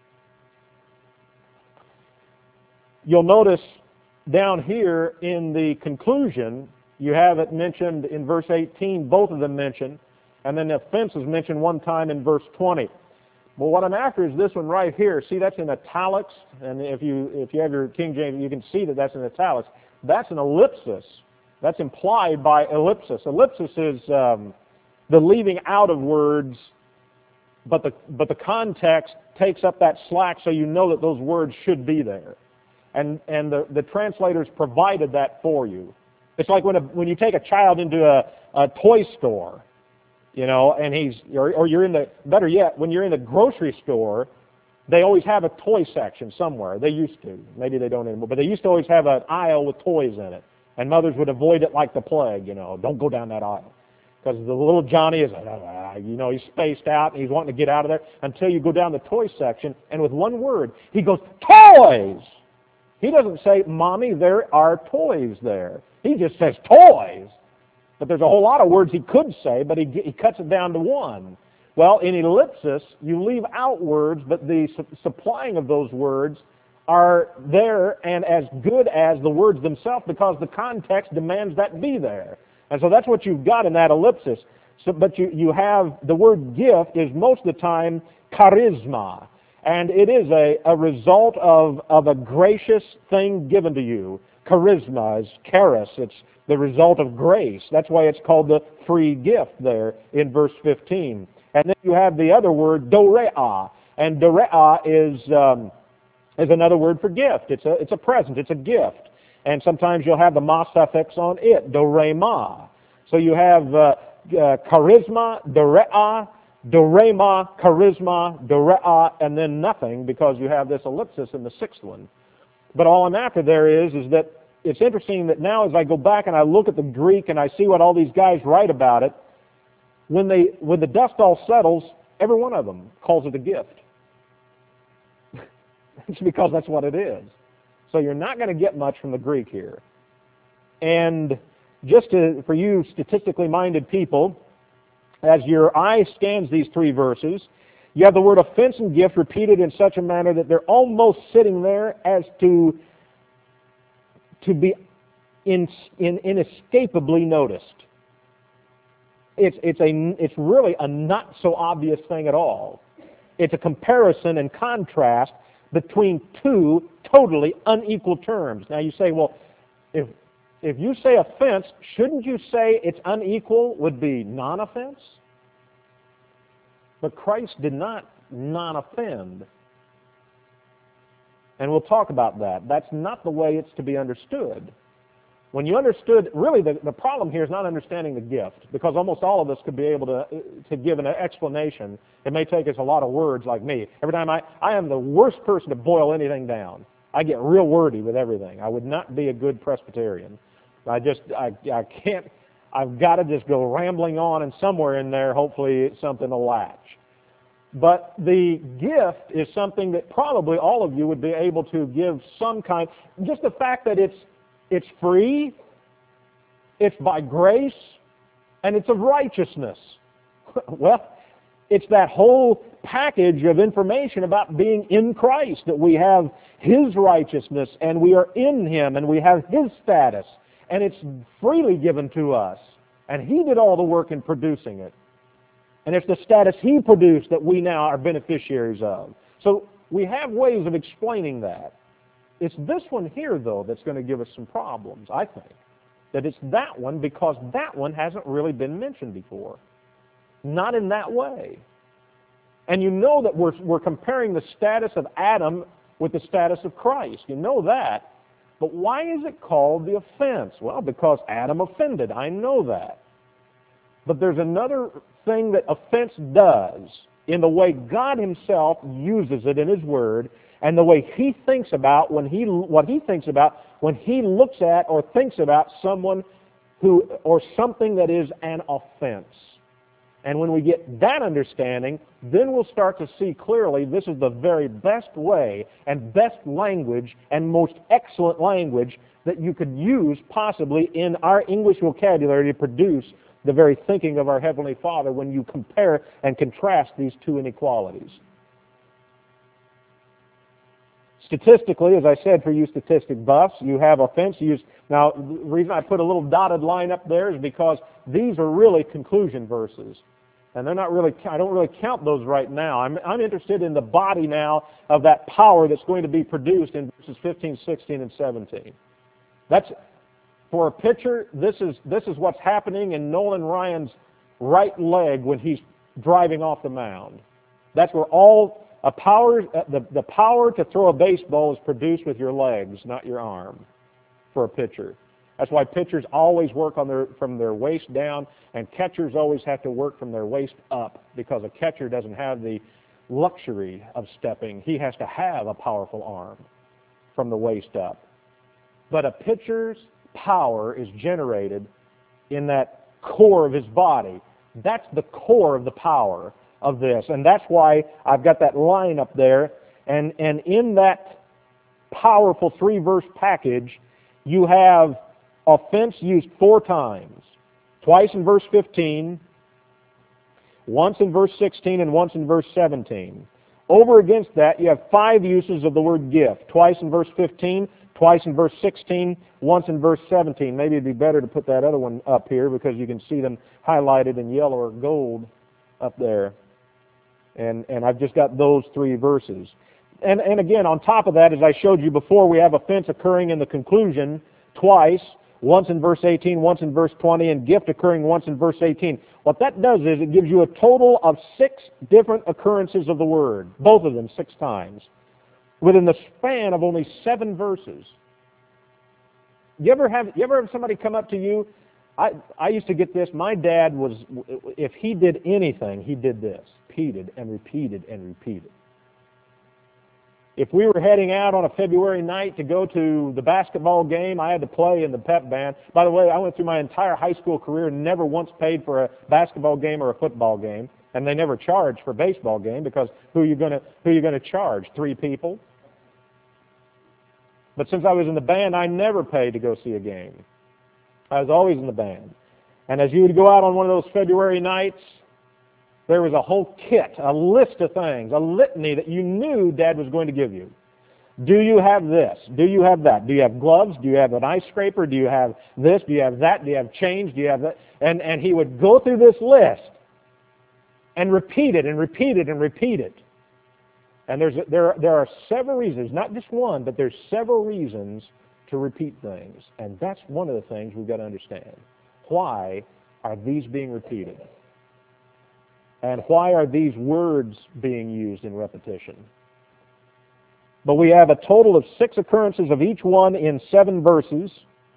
you'll notice down here in the conclusion, you have it mentioned in verse eighteen, both of them mentioned, and then the offense is mentioned one time in verse twenty. Well, what I'm after is this one right here. See, that's in italics, and if you if you have your King James, you can see that that's in italics. That's an ellipsis. That's implied by ellipsis. Ellipsis is um, the leaving out of words, but the but the context takes up that slack, so you know that those words should be there. And and the, the translators provided that for you. It's like when a, when you take a child into a, a toy store, you know, and he's or, or you're in the better yet, when you're in the grocery store, they always have a toy section somewhere. They used to, maybe they don't anymore, but they used to always have an aisle with toys in it, and mothers would avoid it like the plague. You know, don't go down that aisle because the little Johnny is, uh, you know, he's spaced out and he's wanting to get out of there until you go down the toy section, and with one word, he goes, toys. He doesn't say, Mommy, there are toys there. He just says toys. But there's a whole lot of words he could say, but he, he cuts it down to one. Well, in ellipsis, you leave out words, but the su- supplying of those words are there and as good as the words themselves because the context demands that be there. And so that's what you've got in that ellipsis. So, but you, you have the word gift is most of the time charisma. And it is a, a result of, of a gracious thing given to you. Charisma is charis. It's the result of grace. That's why it's called the free gift there in verse fifteen. And then you have the other word, dorea. And dorea is um, is another word for gift. It's a, it's a present. It's a gift. And sometimes you'll have the ma suffix on it, dorema. So you have uh, uh, charisma, dorea, dorema, charisma, dorea, and then nothing because you have this ellipsis in the sixth one. But all I'm after there is, is that it's interesting that now as I go back and I look at the Greek and I see what all these guys write about it, when they when the dust all settles, every one of them calls it a gift. It's because that's what it is. So you're not going to get much from the Greek here. And just to, for you statistically minded people, as your eye scans these three verses, you have the word offense and gift repeated in such a manner that they're almost sitting there as to, to be in, in, inescapably noticed. It's, it's, a, it's really a not so obvious thing at all. It's a comparison and contrast between two totally unequal terms. Now you say, well, if, if you say offense, shouldn't you say it's unequal would be non-offense? But Christ did not not offend. And we'll talk about that. That's not the way it's to be understood. When you understood, really the, the problem here is not understanding the gift, because almost all of us could be able to, to give an explanation. It may take us a lot of words like me. Every time I, I am the worst person to boil anything down. I get real wordy with everything. I would not be a good Presbyterian. I just, I, I can't, I've got to just go rambling on, and somewhere in there, hopefully something will latch. But the gift is something that probably all of you would be able to give some kind, just the fact that it's it's free, it's by grace, and it's of righteousness. Well, it's that whole package of information about being in Christ, that we have His righteousness, and we are in Him, and we have His status, and it's freely given to us, and He did all the work in producing it. And it's the status He produced that we now are beneficiaries of. So we have ways of explaining that. It's this one here, though, that's going to give us some problems, I think. That it's that one, because that one hasn't really been mentioned before. Not in that way. And you know that we're, we're comparing the status of Adam with the status of Christ. You know that. But why is it called the offense? Well, because Adam offended. I know that. But there's another thing that offense does in the way God Himself uses it in His Word, and the way He thinks about when He what He thinks about when He looks at or thinks about someone who or something that is an offense. And when we get that understanding, then we'll start to see clearly this is the very best way and best language and most excellent language that you could use possibly in our English vocabulary to produce the very thinking of our Heavenly Father when you compare and contrast these two inequalities. Statistically, as I said, for you statistic buffs, you have offense used. Now, the reason I put a little dotted line up there is because these are really conclusion verses. And they're not really, I don't really count those right now. I'm, I'm interested in the body now of that power that's going to be produced in verses fifteen, sixteen, and seventeen. That's, for a pitcher, this is, this is what's happening in Nolan Ryan's right leg when he's driving off the mound. That's where all a power, the, the power to throw a baseball is produced with your legs, not your arm, for a pitcher. That's why pitchers always work on their, from their waist down, and catchers always have to work from their waist up, because a catcher doesn't have the luxury of stepping. He has to have a powerful arm from the waist up. But a pitcher's power is generated in that core of his body. That's the core of the power of this. And that's why I've got that line up there. And, and in that powerful three-verse package, you have offense used four times. Twice in verse fifteen, once in verse sixteen, and once in verse seventeen. Over against that, you have five uses of the word gift. Twice in verse fifteen, twice in verse sixteen, once in verse seventeen. Maybe it'd be better to put that other one up here because you can see them highlighted in yellow or gold up there. And, and I've just got those three verses. And, and again, on top of that, as I showed you before, we have offense occurring in the conclusion twice, once in verse eighteen, once in verse twenty, and gift occurring once in verse eighteen. What that does is it gives you a total of six different occurrences of the word, both of them six times, within the span of only seven verses. You ever have you ever have somebody come up to you? I, I used to get this. My dad was, if he did anything, he did this. Repeated and repeated and repeated. If we were heading out on a February night to go to the basketball game, I had to play in the pep band. By the way, I went through my entire high school career and never once paid for a basketball game or a football game. And they never charged for a baseball game because who are you going to who are you going to charge? Three people? But since I was in the band, I never paid to go see a game. I was always in the band. And as you would go out on one of those February nights, there was a whole kit, a list of things, a litany that you knew Dad was going to give you. Do you have this? Do you have that? Do you have gloves? Do you have an ice scraper? Do you have this? Do you have that? Do you have change? Do you have that? And, and he would go through this list and repeat it and repeat it and repeat it. And there's, there, there are several reasons, not just one, but there's several reasons to repeat things. And that's one of the things we've got to understand. Why are these being repeated? And why are these words being used in repetition? But we have a total of six occurrences of each one in seven verses.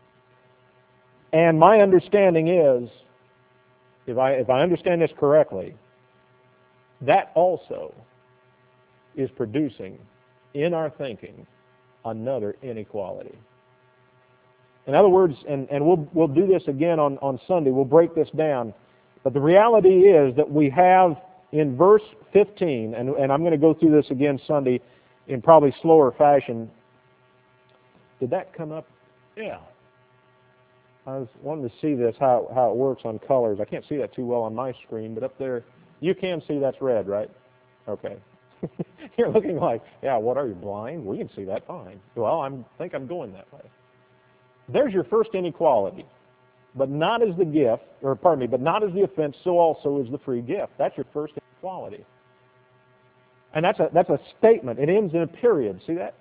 And my understanding is, if I, if I understand this correctly, that also is producing in our thinking another inequality. In other words, and, and we'll, we'll do this again on, on Sunday, we'll break this down, but the reality is that we have in verse fifteen, and, and I'm going to go through this again Sunday in probably slower fashion. Did that come up? Yeah. I was wanting to see this, how, how it works on colors. I can't see that too well on my screen, but up there, you can see that's red, right? Okay. You're looking like, yeah, what are you, blind? We can see that fine. Well, I think I'm going that way. There's your first inequality. But not as the gift, or pardon me, but not as the offense, so also is the free gift. That's your first inequality. And that's a, that's a statement. It ends in a period. See that?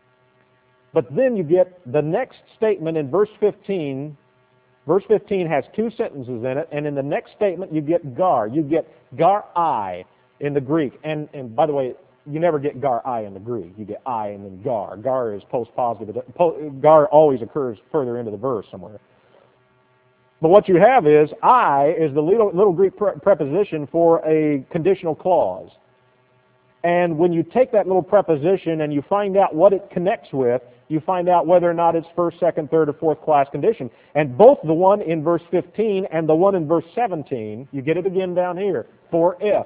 But then you get the next statement in verse fifteen. Verse fifteen has two sentences in it, and in the next statement you get gar. You get gar-I in the Greek. And, and by the way, you never get gar-I in the Greek. You get I and then gar. Gar is post-positive. Gar always occurs further into the verse somewhere. But what you have is, I is the little, little Greek pre preposition for a conditional clause. And when you take that little preposition and you find out what it connects with, you find out whether or not it's first, second, third, or fourth class condition. And both the one in verse fifteen and the one in verse seventeen, you get it again down here, for if,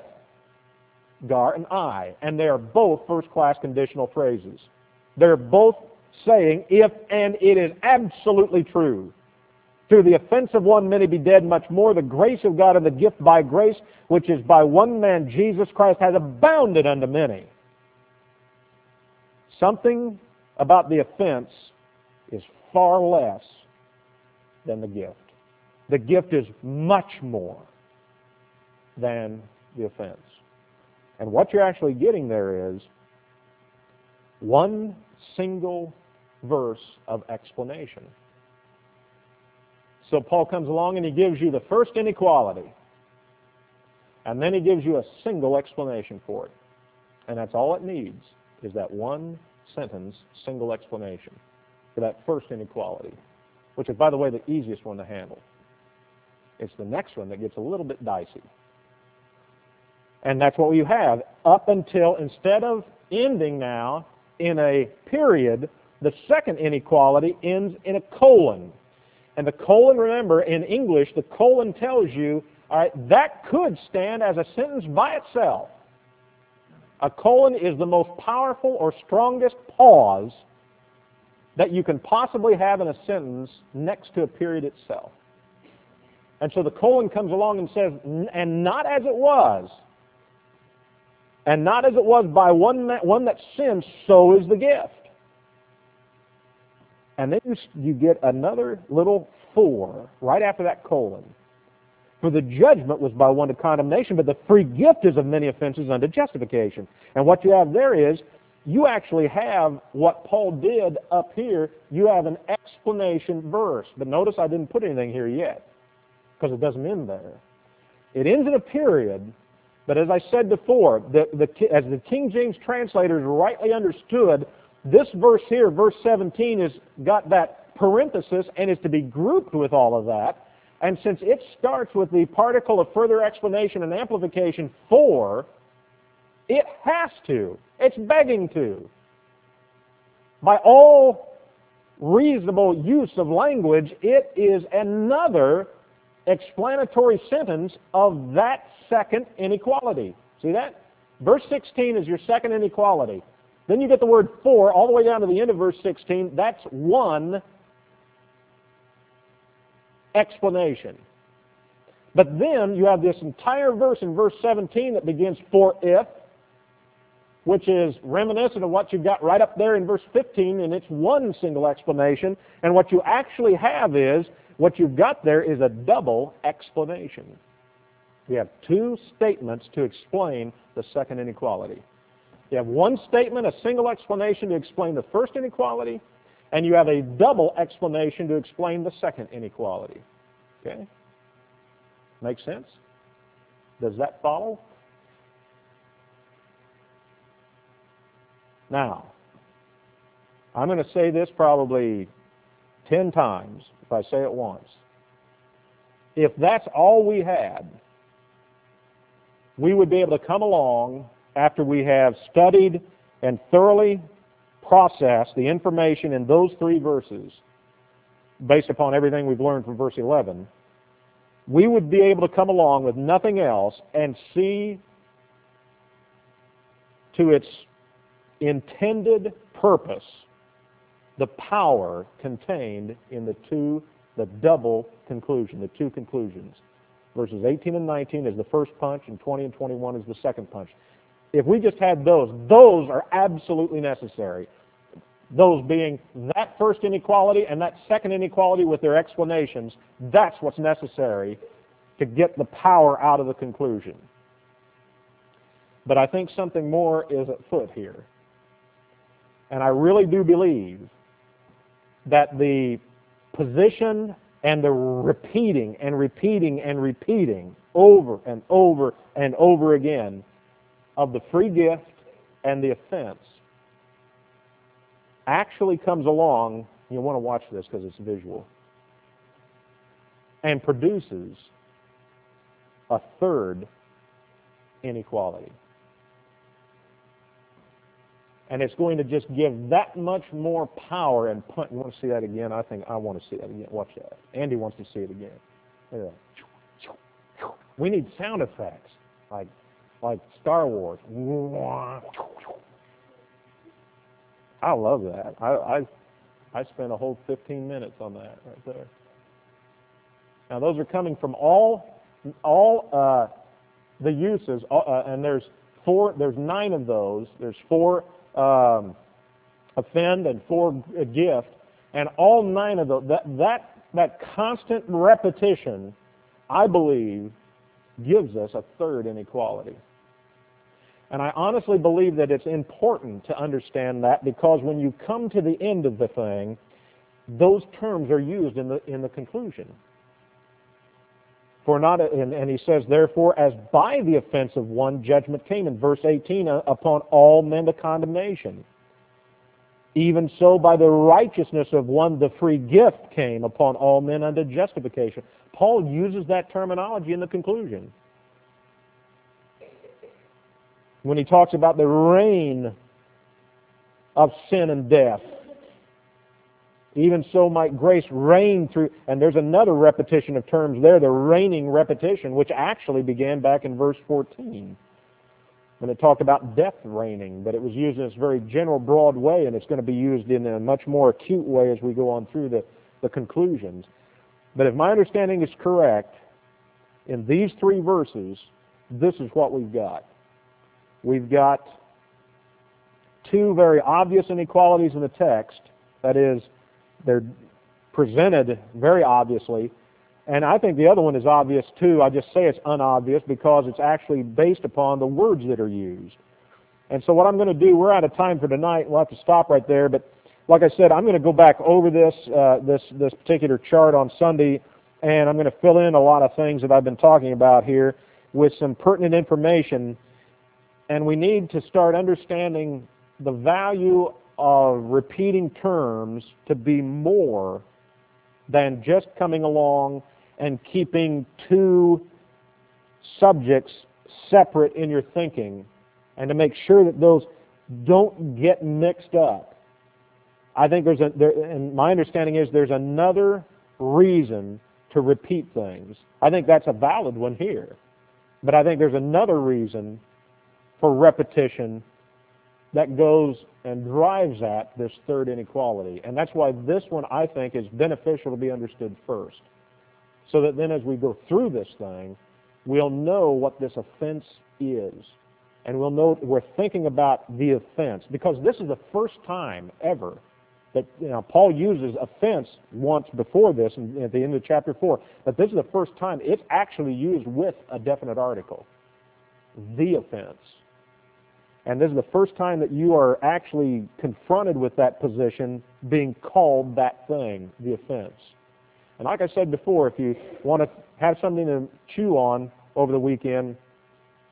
gar and I. And they are both first class conditional phrases. They're both saying if and it is absolutely true. Through the offense of one many be dead, much more the grace of God and the gift by grace, which is by one man Jesus Christ, has abounded unto many. Something about the offense is far less than the gift. The gift is much more than the offense. And what you're actually getting there is one single verse of explanation. So Paul comes along and he gives you the first inequality. And then he gives you a single explanation for it. And that's all it needs, is that one sentence, single explanation for that first inequality, which is, by the way, the easiest one to handle. It's the next one that gets a little bit dicey. And that's what you have up until, instead of ending now in a period, the second inequality ends in a colon. And the colon, remember, in English, the colon tells you, all right, that could stand as a sentence by itself. A colon is the most powerful or strongest pause that you can possibly have in a sentence next to a period itself. And so the colon comes along and says, and not as it was, and not as it was by one, one that sinned, so is the gift. And then you, you get another little four right after that colon. For the judgment was by one to condemnation, but the free gift is of many offenses unto justification. And what you have there is, you actually have what Paul did up here. You have an explanation verse. But notice I didn't put anything here yet, because it doesn't end there. It ends in a period, but as I said before, the, the, as the King James translators rightly understood, this verse here, verse seventeen, has got that parenthesis and is to be grouped with all of that. And since it starts with the particle of further explanation and amplification for, it has to. It's begging to. By all reasonable use of language, it is another explanatory sentence of that second inequality. See that? Verse sixteen is your second inequality. Then you get the word for all the way down to the end of verse sixteen. That's one explanation. But then you have this entire verse in verse seventeen that begins for if, which is reminiscent of what you've got right up there in verse fifteen, and it's one single explanation. And what you actually have is, what you've got there is a double explanation. You have two statements to explain the second inequality. You have one statement, a single explanation to explain the first inequality, and you have a double explanation to explain the second inequality. Okay? Make sense? Does that follow? Now, I'm going to say this probably ten times if I say it once. If that's all we had, we would be able to come along after we have studied and thoroughly processed the information in those three verses based upon everything we've learned from verse eleven. We would be able to come along with nothing else and see to its intended purpose the power contained in the two, the double conclusion, the two conclusions. Verses eighteen and nineteen is the first punch, and twenty and twenty-one is the second punch. If we just had those, those are absolutely necessary. Those being that first inequality and that second inequality with their explanations, that's what's necessary to get the power out of the conclusion. But I think something more is at foot here. And I really do believe that the position and the repeating and repeating and repeating over and over and over again of the free gift and the offense actually comes along, you want to watch this because it's visual, and produces a third inequality. And it's going to just give that much more power and punch. You want to see that again? I think I want to see that again. Watch that. Andy wants to see it again. Look at that. We need sound effects like like Star Wars. I love that. I I, I spent a whole fifteen minutes on that right there. Now those are coming from all all uh, the uses, uh, and there's four. There's nine of those. There's four. Um, offend and for a gift, and all nine of those, that, that, that constant repetition, I believe, gives us a third inequality. And I honestly believe that it's important to understand that, because when you come to the end of the thing, those terms are used in the, in the conclusion. For not, and, and he says, therefore, as by the offense of one, judgment came, in verse eighteen, uh, upon all men to condemnation. Even so, by the righteousness of one, the free gift came upon all men unto justification. Paul uses that terminology in the conclusion. When he talks about the reign of sin and death. Even so might grace reign through, and there's another repetition of terms there, the reigning repetition, which actually began back in verse fourteen, when it talked about death reigning, but it was used in this very general, broad way, and it's going to be used in a much more acute way as we go on through the, the conclusions. But if my understanding is correct, in these three verses, this is what we've got. We've got two very obvious inequalities in the text, that is, they're presented very obviously, and I think the other one is obvious too. I just say it's unobvious because it's actually based upon the words that are used. And so what I'm going to do, we're out of time for tonight, we'll have to stop right there, but like I said, I'm going to go back over this, uh, this, this particular chart on Sunday, and I'm going to fill in a lot of things that I've been talking about here with some pertinent information, and we need to start understanding the value of repeating terms to be more than just coming along and keeping two subjects separate in your thinking, and to make sure that those don't get mixed up. I think there's a, there, and my understanding is there's another reason to repeat things. I think that's a valid one here, but I think there's another reason for repetition that goes and drives at this third inequality. And that's why this one, I think, is beneficial to be understood first. So that then as we go through this thing, we'll know what this offense is. And we'll know we're thinking about the offense. Because this is the first time ever that, you know, Paul uses offense once before this, at the end of chapter four. But this is the first time it's actually used with a definite article. The offense. And this is the first time that you are actually confronted with that position being called that thing, the offense. And like I said before, if you want to have something to chew on over the weekend,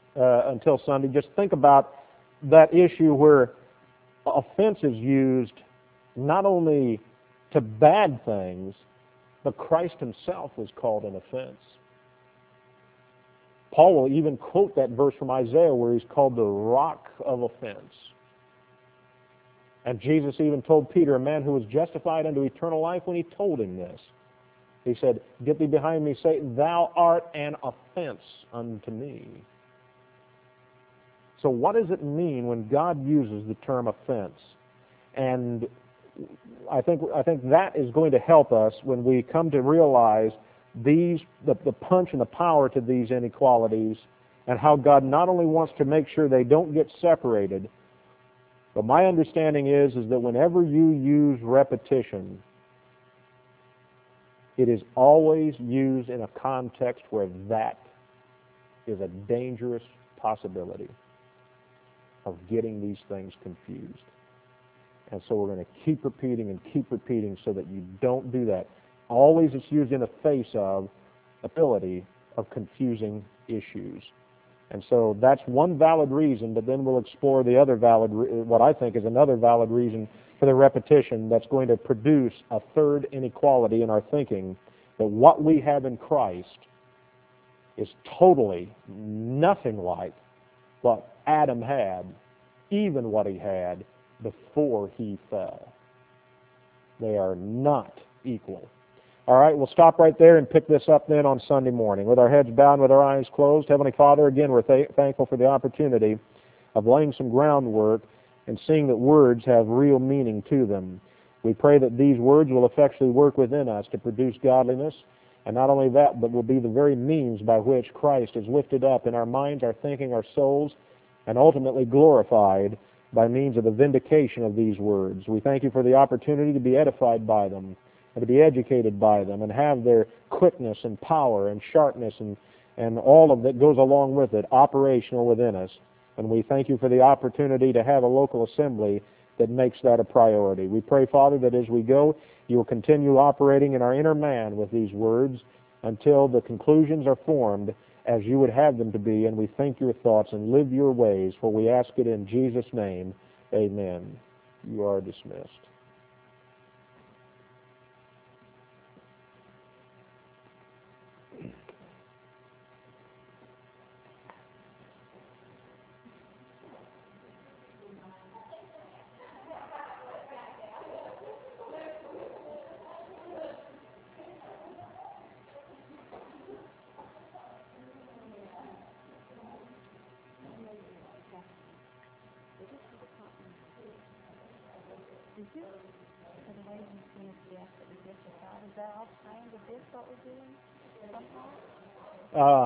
uh, until Sunday, just think about that issue where offense is used not only to bad things, but Christ himself was called an offense. Paul will even quote that verse from Isaiah where he's called the rock of offense. And Jesus even told Peter, a man who was justified unto eternal life, when he told him this. He said, "Get thee behind me, Satan, thou art an offense unto me." So what does it mean when God uses the term offense? And I think I think that is going to help us when we come to realize these the, the punch and the power to these inequalities, and how God not only wants to make sure they don't get separated, but my understanding is is that whenever you use repetition, it is always used in a context where that is a dangerous possibility of getting these things confused. And so we're going to keep repeating and keep repeating so that you don't do that. Always it's used in the face of ability of confusing issues. And so that's one valid reason, but then we'll explore the other valid, what I think is another valid reason for the repetition that's going to produce a third inequality in our thinking, that what we have in Christ is totally nothing like what Adam had, even what he had before he fell. They are not equal. All right, we'll stop right there and pick this up then on Sunday morning. With our heads bowed, with our eyes closed, Heavenly Father, again, we're th- thankful for the opportunity of laying some groundwork and seeing that words have real meaning to them. We pray that these words will effectually work within us to produce godliness, and not only that, but will be the very means by which Christ is lifted up in our minds, our thinking, our souls, and ultimately glorified by means of the vindication of these words. We thank you for the opportunity to be edified by them, and to be educated by them, and have their quickness and power and sharpness and, and all of that goes along with it operational within us. And we thank you for the opportunity to have a local assembly that makes that a priority. We pray, Father, that as we go, you will continue operating in our inner man with these words until the conclusions are formed as you would have them to be, and we think your thoughts and live your ways, for we ask it in Jesus' name. Amen. You are dismissed. Uh,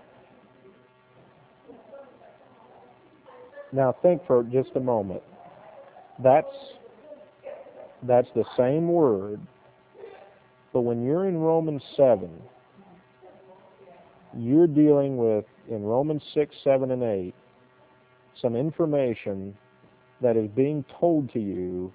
now think for just a moment. That's that's the same word, but when you're in Romans seven, you're dealing with, in Romans six, seven, and eight, some information that is being told to you